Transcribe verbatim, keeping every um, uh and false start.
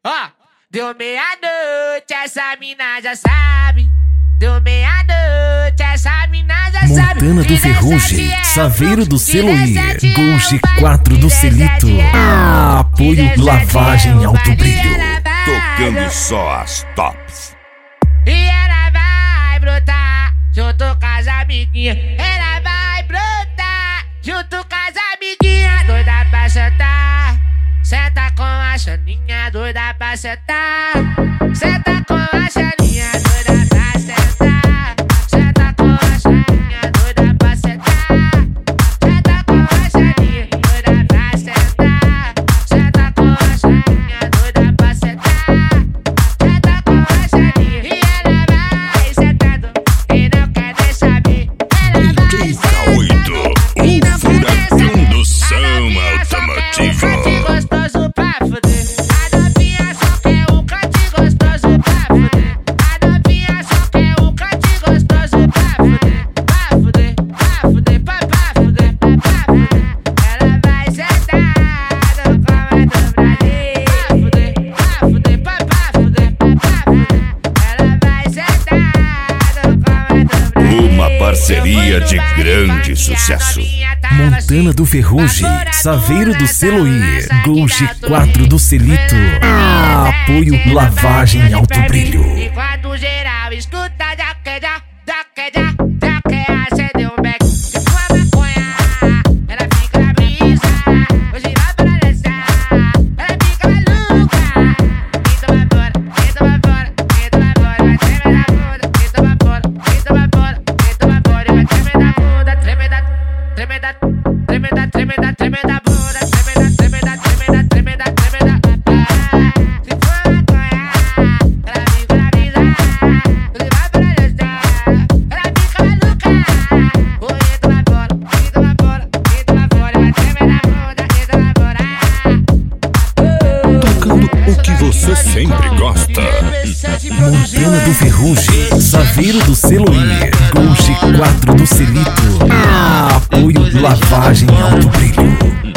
Ó, deu meia-noite, essa mina já sabe. Deu meia-noite, essa mina já sabe. Montana do Ferrugem, Saveiro do Seloí, Gol G quatro do Celito. Apoio Lavagem Alto Brilho. Tocando só as tops. E ela vai brotar junto com as amiguinhas. Ela vai brotar junto com as amiguinhas. Doida pra sentar, senta com a Xaninha. Doida pra sentar, senta com a Xaninha. Doida pra sentar, senta com a Xaninha. Doida pra sentar, senta com a Xaninha. Doida pra sentar, senta com a Xaninha. Doida pra sentar, senta com a Xaninha. E ela vai sentando e não quer nem saber. Ela vai sentando e não quer nem saber. Do som automotivo. Gostoso pra fuder. A novinha só quer um cante gostoso pra fuder. A novinha só quer um cante gostoso pra fuder. Pra fuder, pra fuder, pra pra fuder, pra fuder. Ela vai sentar no comando do Brasil. Pra fuder, pra fuder, pra pra fuder, pra fuder. Ela vai sentar no comando do Brasil. Uma parceria de grande sucesso. Montana do Ferrugem, Saveiro do Seloí, Gol G quatro do Celito. Apoio Lavagem Alto Brilho. E quando geral escuta, já que já, já que já, já que acendeu um beck. E com a maconha, ela fica na brisa. Hoje vai pra dançar, ela fica maluca. Quem toma fora, quem toma fora, quem toma fora, vai tremer na bunda. Quem toma fora, quem toma fora, quem toma fora, vai tremer na bunda. Tremenda, tremenda, tremenda, tremenda, tremenda bunda. Tremenda, tremenda, tremenda, tremenda, tremenda. Se for maconha, ela fica na brisa. Hoje vai pra dançar, ela fica maluca. Quem toma fora, quem toma fora, quem toma fora, vai tremer na bunda. Quem toma fora. Tocando o que você sempre gosta. Montana do Ferrugem, Saveiro do Seloí, Gol G quatro do Celito. Apoio Lavagem Alto Brilho.